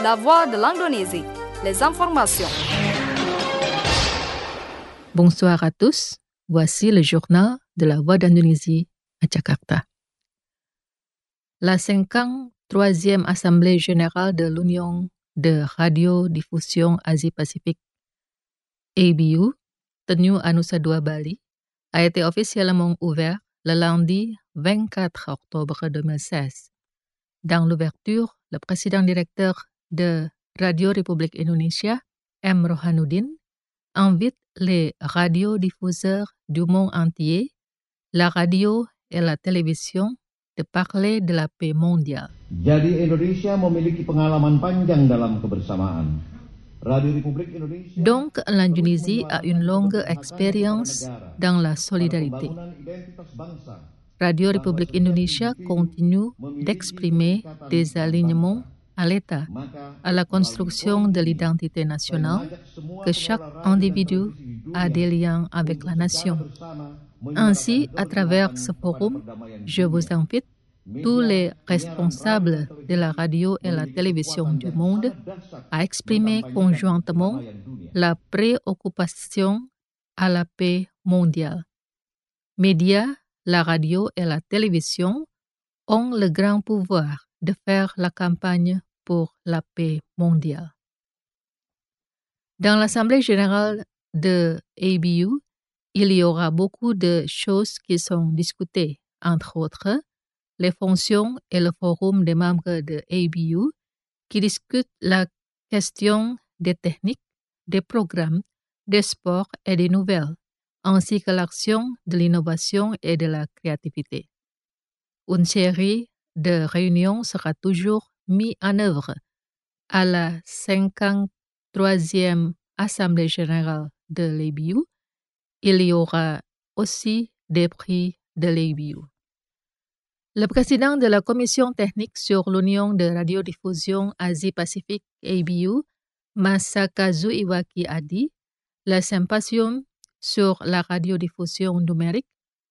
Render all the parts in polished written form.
La voix de l'Indonésie. Les informations. Bonsoir à tous. Voici le journal de la Voix d'Indonésie à Jakarta. La 53e Assemblée générale de l'Union de radiodiffusion Asie-Pacifique, ABU, tenue à Nusa Dua, Bali, a été officiellement ouverte le lundi 24 octobre 2016. Dans l'ouverture, le président directeur de Radio République Indonésia, M. Rohanuddin, invite les radiodiffuseurs du monde entier, la radio et la télévision, de parler de la paix mondiale. Jadi Indonesia memiliki pengalaman panjang dalam kebersamaan. Radio République Indonésia. Donc, l'Indonésie a une longue expérience dans la solidarité. Radio République Indonésia continue d'exprimer des alignements à l'État, à la construction de l'identité nationale, que chaque individu a des liens avec la nation. Ainsi, à travers ce forum, je vous invite, tous les responsables de la radio et la télévision du monde, à exprimer conjointement la préoccupation à la paix mondiale. Médias, la radio et la télévision ont le grand pouvoir de faire la campagne pour la paix mondiale. Dans l'Assemblée générale de ABU, il y aura beaucoup de choses qui sont discutées, entre autres, les fonctions et le forum des membres de ABU qui discutent la question des techniques, des programmes, des sports et des nouvelles, ainsi que l'action de l'innovation et de la créativité. Une série de réunions sera toujours mise en œuvre à la 53e Assemblée générale de l'ABU. Il y aura aussi des prix de l'ABU. Le président de la Commission technique sur l'Union de radiodiffusion Asie-Pacifique ABU, Masakazu Iwaki, a dit « Le symposium sur la radiodiffusion numérique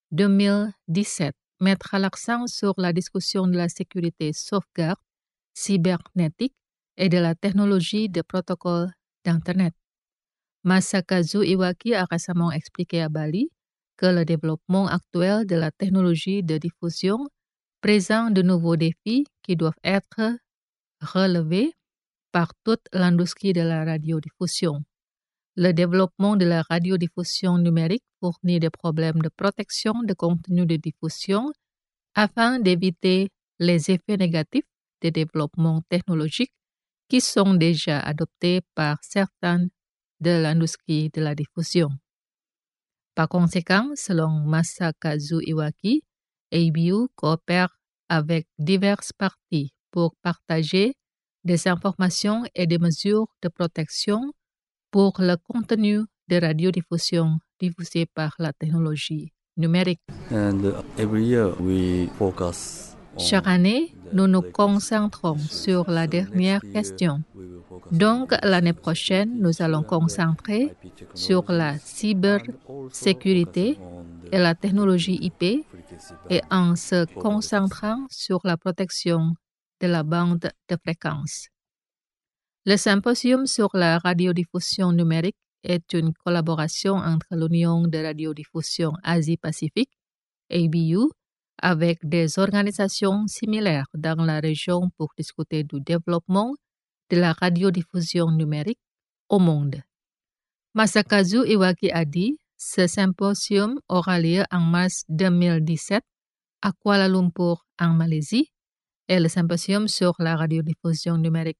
2017 mettra l'accent sur la discussion de la sécurité sauvegarde cybernétique et de la technologie de protocole d'Internet. » Masakazu Iwaki a récemment expliqué à Bali que le développement actuel de la technologie de diffusion présente de nouveaux défis qui doivent être relevés par toute l'industrie de la radiodiffusion. Le développement de la radiodiffusion numérique fournit des problèmes de protection de contenu de diffusion afin d'éviter les effets négatifs des développements technologiques qui sont déjà adoptés par certaines de l'industrie de la diffusion. Par conséquent, selon Masakazu Iwaki, ABU coopère avec diverses parties pour partager des informations et des mesures de protection pour le contenu de radiodiffusion diffusé par la technologie numérique. Every year we focus. Chaque année, nous nous concentrons sur la dernière question. Donc, l'année prochaine, nous allons concentrer sur la cybersécurité et la technologie IP et en se concentrant sur la protection de la bande de fréquence. Le symposium sur la radiodiffusion numérique est une collaboration entre l'Union de radiodiffusion Asie-Pacifique, ABU, avec des organisations similaires dans la région pour discuter du développement de la radiodiffusion numérique au monde. Masakazu Iwaki a dit « Ce symposium aura lieu en mars 2017 à Kuala Lumpur, en Malaisie, et le symposium sur la radiodiffusion numérique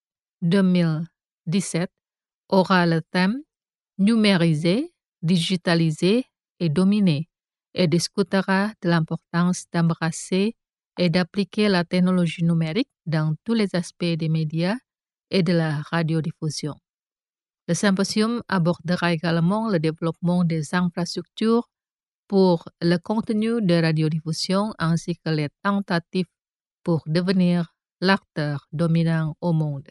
2017 aura le thème « Numériser, digitaliser et dominer » et discutera de l'importance d'embrasser et d'appliquer la technologie numérique dans tous les aspects des médias et de la radiodiffusion. Le symposium abordera également le développement des infrastructures pour le contenu de radiodiffusion ainsi que les tentatives pour devenir l'acteur dominant au monde.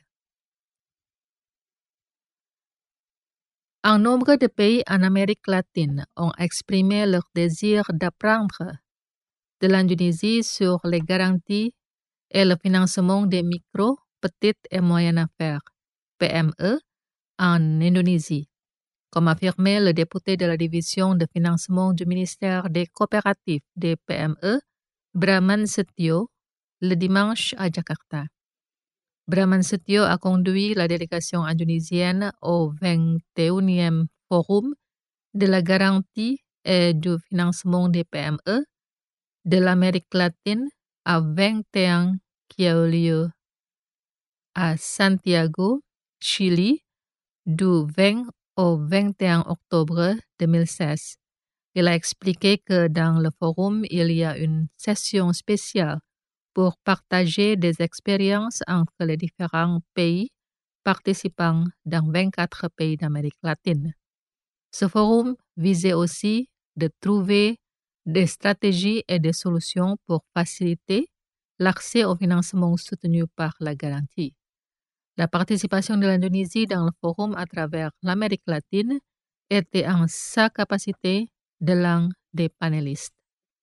Un nombre de pays en Amérique latine ont exprimé leur désir d'apprendre de l'Indonésie sur les garanties et le financement des micro, petites et moyennes affaires, PME, en Indonésie, comme affirmé le député de la division de financement du ministère des coopératives des PME, Braman Setio, le dimanche à Jakarta. Braman Setio a conduit la délégation indonésienne au 21e Forum de la garantie et du financement des PME de l'Amérique latine à 21 qui a eu lieu à Santiago, Chili, du 20 au 21 octobre 2016. Il a expliqué que dans le forum, il y a une session spéciale pour partager des expériences entre les différents pays participants dans 24 pays d'Amérique latine. Ce forum visait aussi de trouver des stratégies et des solutions pour faciliter l'accès au financement soutenu par la garantie. La participation de l'Indonésie dans le forum à travers l'Amérique latine était en sa capacité de l'un des panélistes.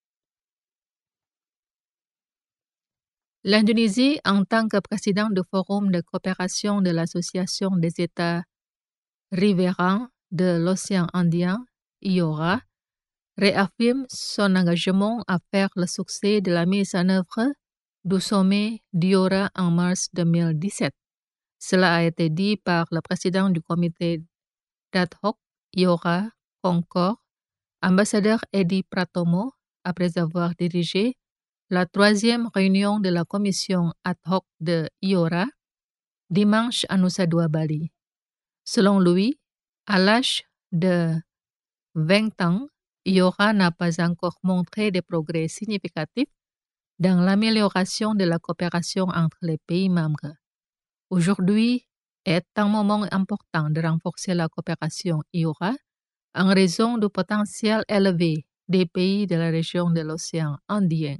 L'Indonésie, en tant que président du Forum de coopération de l'Association des États riverains de l'océan Indien, IORA, réaffirme son engagement à faire le succès de la mise en œuvre du sommet d'IORA en mars 2017. Cela a été dit par le président du comité d'ad hoc IORA Concord, ambassadeur Edi Pratomo, après avoir dirigé la 3e réunion de la commission ad hoc de IORA dimanche à Nusa Dua, Bali. Selon lui, à l'âge de 20 ans, IORA n'a pas encore montré des progrès significatifs dans l'amélioration de la coopération entre les pays membres. Aujourd'hui est un moment important de renforcer la coopération IORA en raison du potentiel élevé des pays de la région de l'océan Indien,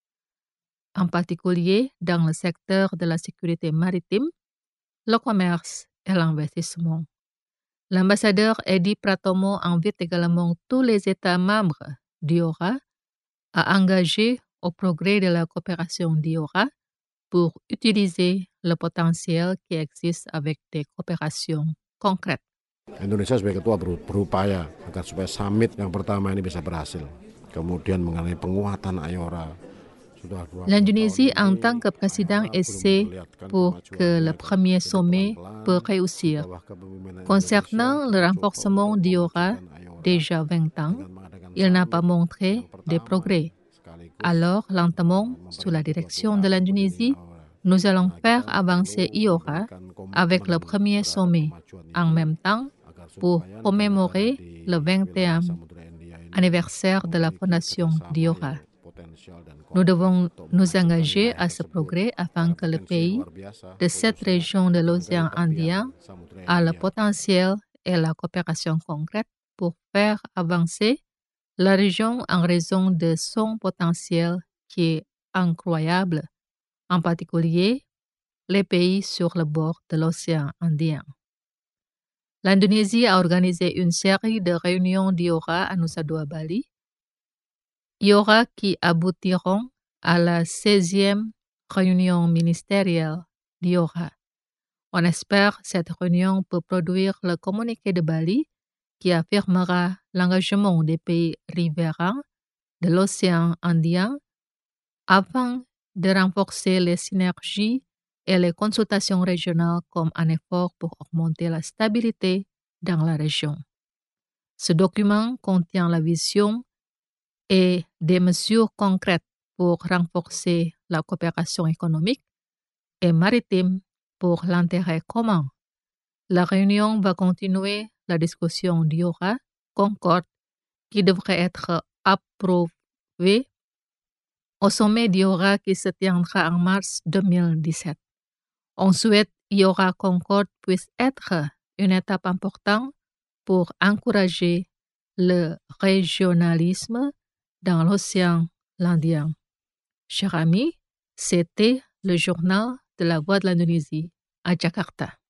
en particulier dans le secteur de la sécurité maritime, le commerce et l'investissement. L'ambassadeur Edi Pratomo invite également tous les États membres d'IORA à engager au progrès de la coopération d'IORA pour utiliser le potentiel qui existe avec des coopérations concrètes. Indonesia sebagai ketua berupaya agar supaya summit yang pertama ini bisa berhasil. Kemudian mengenai penguatan IORA. L'Indonésie, en tant que président, essaie pour que le premier sommet peut réussir. Concernant le renforcement d'IORA, déjà 20 ans, il n'a pas montré de progrès. Alors, lentement, sous la direction de l'Indonésie, nous allons faire avancer IORA avec le premier sommet, en même temps pour commémorer le 20e anniversaire de la fondation d'IORA. Nous devons nous engager à ce progrès afin que le pays de cette région de l'océan Indien ait le potentiel et la coopération concrète pour faire avancer la région en raison de son potentiel qui est incroyable, en particulier les pays sur le bord de l'océan Indien. L'Indonésie a organisé une série de réunions d'IORA à Nusa Dua, Bali, IORA qui aboutiront à la 16e réunion ministérielle d'IORA. On espère que cette réunion peut produire le communiqué de Bali qui affirmera l'engagement des pays riverains de l'océan Indien afin de renforcer les synergies et les consultations régionales comme un effort pour augmenter la stabilité dans la région. Ce document contient la vision et des mesures concrètes pour renforcer la coopération économique et maritime pour l'intérêt commun. La réunion va continuer la discussion d'IORA Concord qui devrait être approuvée au sommet d'IORA qui se tiendra en mars 2017. On souhaite IORA Concord puisse être une étape importante pour encourager le régionalisme dans l'océan Indien. Chers amis, c'était le journal de la Voix de l'Indonésie à Jakarta.